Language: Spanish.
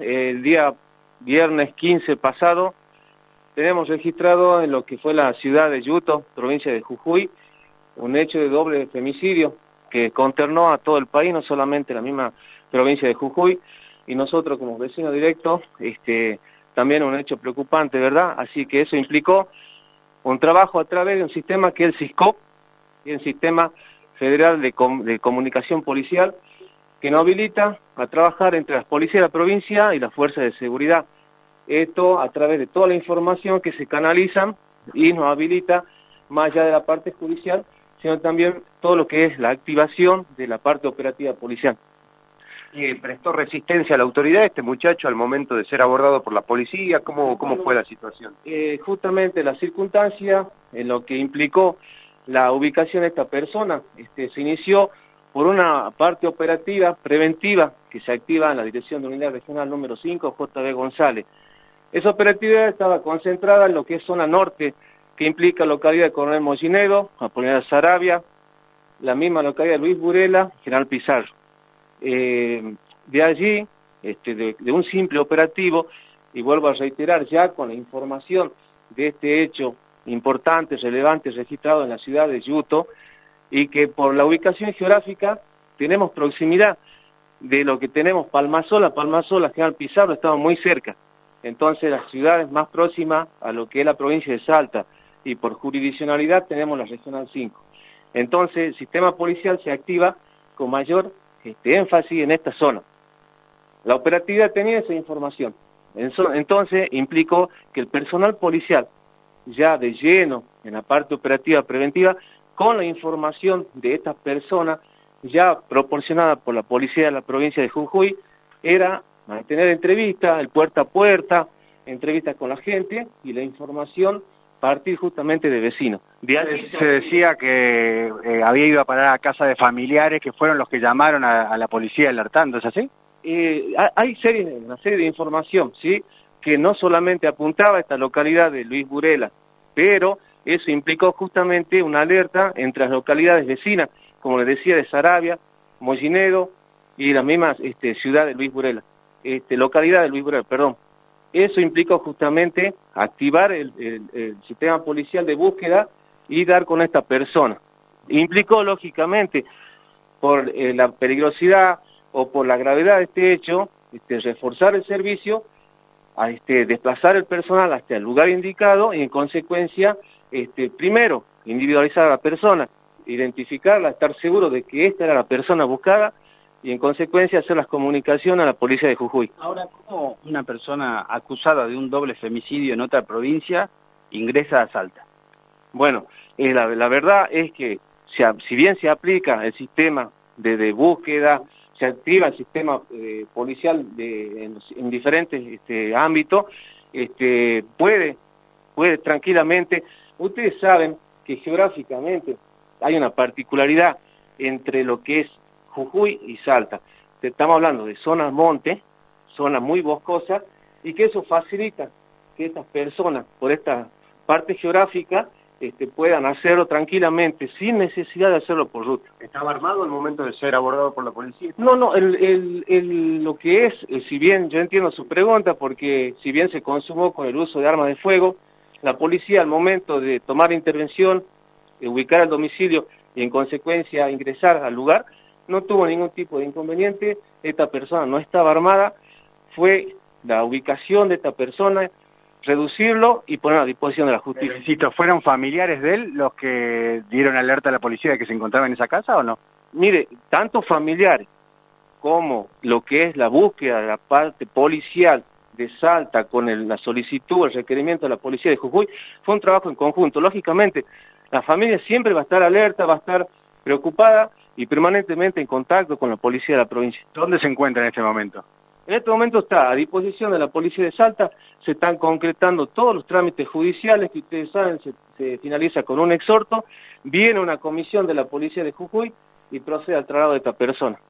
el día viernes 15 pasado, tenemos registrado en lo que fue la ciudad de Yuto, provincia de Jujuy, un hecho de doble femicidio que consternó a todo el país, no solamente la misma provincia de Jujuy, y nosotros como vecinos directos, también un hecho preocupante, ¿verdad? Así que eso implicó un trabajo a través de un sistema que es el SISCOP, y el Sistema Federal de Comunicación Policial, que nos habilita a trabajar entre las policías de la provincia y las fuerzas de seguridad. Esto a través de toda la información que se canaliza y nos habilita, más allá de la parte judicial, sino también todo lo que es la activación de la parte operativa policial. ¿Y prestó resistencia a la autoridad este muchacho al momento de ser abordado por la policía? ¿Cómo fue la situación? Justamente la circunstancia en lo que implicó la ubicación de esta persona, se inició por una parte operativa preventiva que se activa en la Dirección de Unidad Regional número 5, J.B. González. Esa operatividad estaba concentrada en lo que es zona norte, que implica localidad de Coronel Mollinedo, Apolinar Saravia, la misma localidad de Luis Burela, General Pizarro. De allí, de un simple operativo, y vuelvo a reiterar ya con la información de este hecho importante, relevante, registrado en la ciudad de Yuto, y que por la ubicación geográfica tenemos proximidad de lo que tenemos Palmasola, General Pizarro, estamos muy cerca. Entonces las ciudades más próximas a lo que es la provincia de Salta, y por jurisdiccionalidad tenemos la Regional 5. Entonces el sistema policial se activa con mayor énfasis en esta zona. La operatividad tenía esa información. Entonces implicó que el personal policial, ya de lleno en la parte operativa preventiva, con la información de estas personas, ya proporcionada por la policía de la provincia de Jujuy, era mantener entrevistas, el puerta a puerta, entrevistas con la gente, y la información partir justamente de vecinos. Se decía que había ido a parar a casa de familiares que fueron los que llamaron a la policía alertando, ¿es así? Hay una serie de información, ¿sí?, que no solamente apuntaba a esta localidad de Luis Burela, pero eso implicó justamente una alerta entre las localidades vecinas, como les decía, de Saravia, Mollinedo y las mismas ciudad de Luis Burela, localidad de Luis Burela, perdón. Eso implicó justamente activar el sistema policial de búsqueda y dar con esta persona. Implicó, lógicamente, por la peligrosidad o por la gravedad de este hecho, reforzar el servicio, desplazar el personal hasta el lugar indicado y, en consecuencia, primero, individualizar a la persona, identificarla, estar seguro de que esta era la persona buscada, y en consecuencia hacer las comunicaciones a la policía de Jujuy. Ahora, ¿cómo una persona acusada de un doble femicidio en otra provincia ingresa a Salta? Bueno, la verdad es que si bien se aplica el sistema de búsqueda, se activa el sistema policial en diferentes ámbitos, puede tranquilamente. Ustedes saben que geográficamente hay una particularidad entre lo que es Jujuy y Salta. Estamos hablando de zonas monte, zonas muy boscosas, y que eso facilita que estas personas, por esta parte geográfica, puedan hacerlo tranquilamente, sin necesidad de hacerlo por ruta. ¿Estaba armado al momento de ser abordado por la policía? No, lo que es, si bien yo entiendo su pregunta, porque si bien se consumó con el uso de armas de fuego, la policía al momento de tomar intervención, ubicar el domicilio y en consecuencia ingresar al lugar, no tuvo ningún tipo de inconveniente. Esta persona no estaba armada, fue la ubicación de esta persona, reducirlo y poner a disposición de la justicia. Insisto, ¿fueron familiares de él los que dieron alerta a la policía de que se encontraba en esa casa o no? Mire, tanto familiares como lo que es la búsqueda de la parte policial de Salta con la solicitud, el requerimiento de la policía de Jujuy, fue un trabajo en conjunto. Lógicamente, la familia siempre va a estar alerta, va a estar preocupada y permanentemente en contacto con la policía de la provincia. ¿Dónde se encuentra en este momento? En este momento está a disposición de la policía de Salta, se están concretando todos los trámites judiciales que ustedes saben, se finaliza con un exhorto, viene una comisión de la policía de Jujuy y procede al traslado de esta persona.